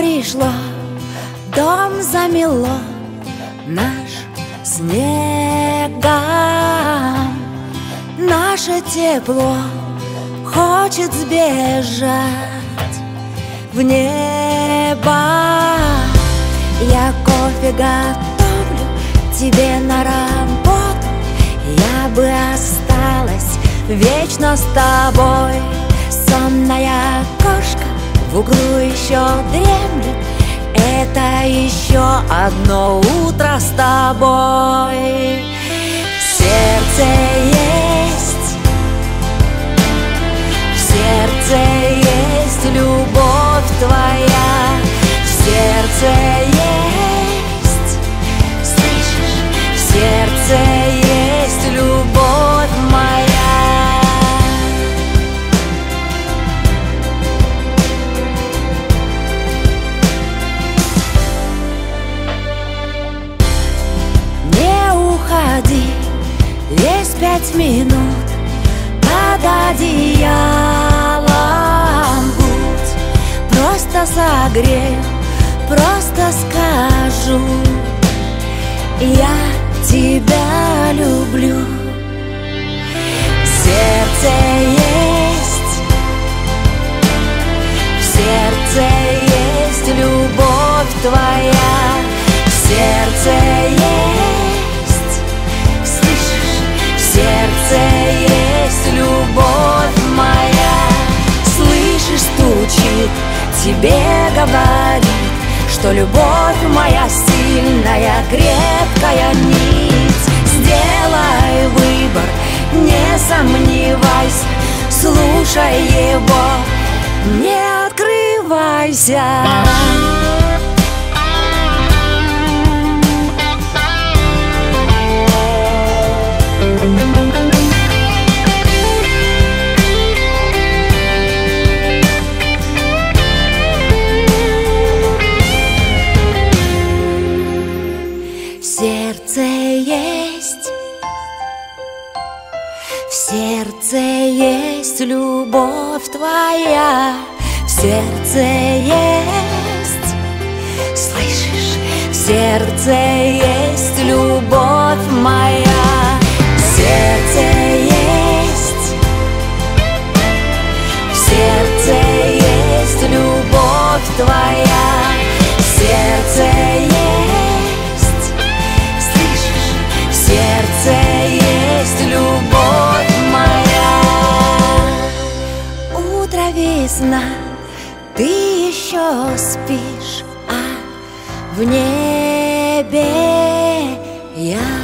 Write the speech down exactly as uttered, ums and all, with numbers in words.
пришло, дом замело наш снегом. Наше тепло хочет сбежать в небо. Я кофе готовлю тебе на работу. Я бы осталась вечно с тобой. Сонная кошка в углу еще дремлет. Это еще одно утро с тобой. В сердце есть, в сердце есть любовь твоя. В сердце есть, слышишь, в сердце есть любовь моя. Есть пять минут под одеялом. Будь, просто согрею, просто скажу: я тебя люблю. В сердце есть, в сердце есть любовь твоя. В сердце есть, в сердце есть любовь моя. Слышишь, стучит, тебе говорит, что любовь моя сильная, крепкая нить. Сделай выбор, не сомневайся, слушай его, не открывайся. В сердце есть, в сердце есть любовь твоя. В сердце есть, слышишь, в сердце есть любовь моя. В сердце есть, в сердце есть любовь твоя. В сердце есть, в сердце есть любовь моя. Утро, весна, ты еще спишь, а в небе я.